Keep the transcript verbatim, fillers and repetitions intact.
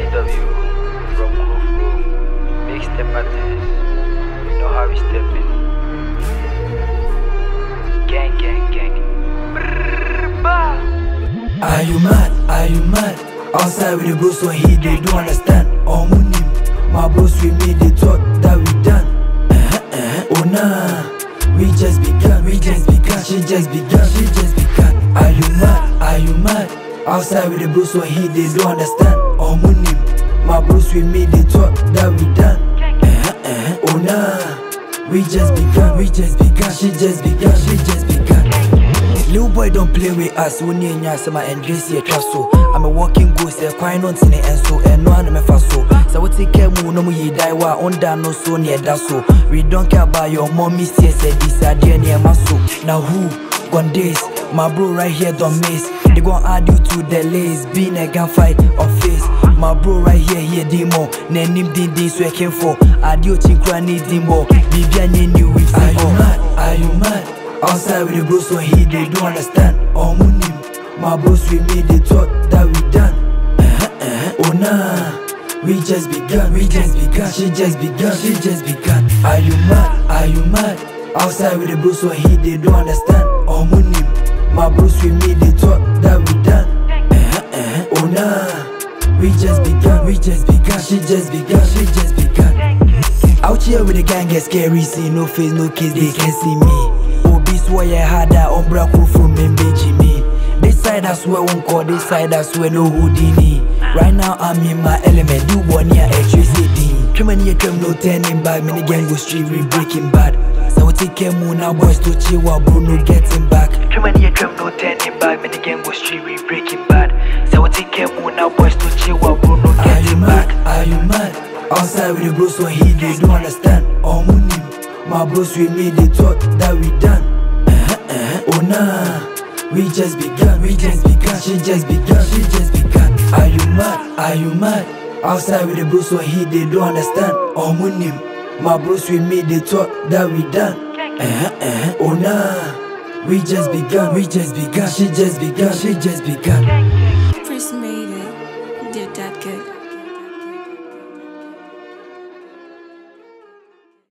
D W from Kufro. Big step Martins. You know how we stepping. Gang, gang, gang. Are you mad? Are you mad? Outside with the bros when he they don't understand. Oh munim, my bros with me they thought that we done. Uh-huh, uh-huh. Oh nah, we just begun, we just begun, she just begun, she just begun. Are you mad? Are you mad? Outside with the bros when he they don't understand. Oh munim, my bros with me they thought that we done. Uh-huh, uh-huh. Oh nah, we just begun, we just begun, she just begun, she just begun. Little boy don't play with us, we need ya sama and dress your so. I'm a walking ghost, a quite on tin and so and no one me faso. So we take care mu no mu ye die wa under no so near that so. We don't care about your mommy says this idea near my so. Now who gone days? My bro right here don't miss. They gon' add you to the list, being a gunfight on face. My bro right here here demo, name din din so I came for. Adio chinkra need dimbo, Bibian new with. Are you mad? Are you mad? Outside with the bros when he they don't understand. Oh munim, my bros with me they thought that we done. Uh-huh, uh-huh. Oh nah, we just begun, we just begun, she just begun, she just begun. Are you mad? Are you mad? Outside with the bros when he they don't understand. Oh munim, my bros with me they thought that we done. Uh-huh, uh-huh. Oh nah, we just begun, we just begun, she just begun, she just begun. Out here with the gang get scary, see no face, no kids, they can't see me. Why I had that umbra from me, me. This side I swear won't call, this side I swear no Houdini. Right now I'm in my element, you want your electricity. Too many a come no turning back, many gang go street, we breaking bad. So we take care more now, boys to chill while Bruno getting back. Too many a come no turning back, many gang go street, we breaking bad. So we take care more now, boys to chill while Bruno getting back. Are you mad? Outside with the bros when he they don't understand. Oh munim, my bros with me they thought that we done. Oh nah, we just begun, we just begun, she just begun, she just begun. Are you mad? Are you mad? Outside with the bros when he they don't understand. Oh munim, my bros with me they thought that we done. Uh-huh, uh-huh. Oh nah, we just begun, we just begun, she just begun, she just begun.